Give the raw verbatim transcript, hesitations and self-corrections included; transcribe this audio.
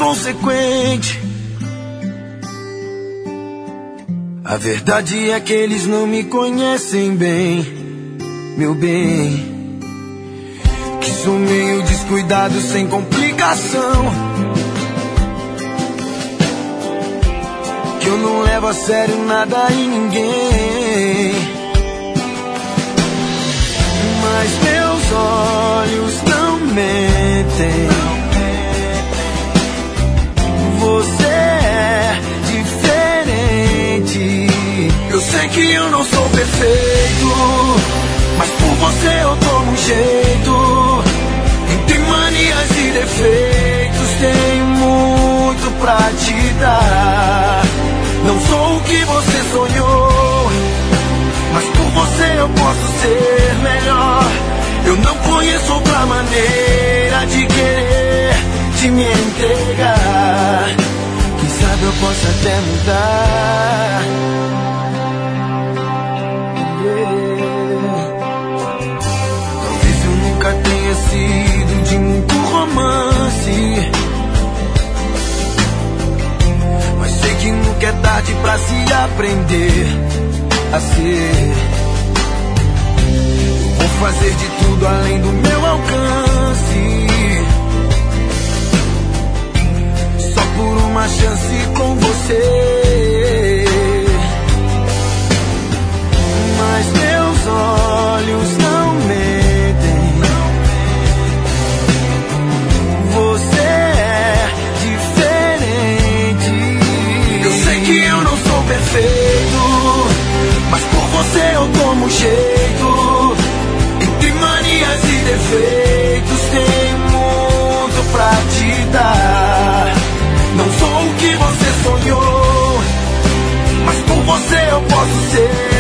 inconsequente. A verdade é que eles não me conhecem bem, meu bem. Que sou meio descuidado, sem complicação. Que eu não levo a sério nada e ninguém. Mas meus olhos não mentem. Você é diferente. Eu sei que eu não sou perfeito, mas por você eu tomo um jeito. Entre manias e defeitos tenho muito pra te dar. Não sou o que você sonhou, mas por você eu posso ser melhor. Eu não conheço outra maneira de querer te me entregar. Quem sabe eu possa até mudar. Yeah. Talvez eu nunca tenha sido de muito romance, mas sei que nunca é tarde pra se aprender a ser. Vou fazer de tudo além do meu alcance, só por uma chance com você. Mas meus olhos não mentem. Você é diferente. Eu sei que eu não sou perfeito, mas por você eu tomo um jeito. Entre manias e defeitos tenho muito pra te dar. Não sou o que você sonhou, mas por você eu posso ser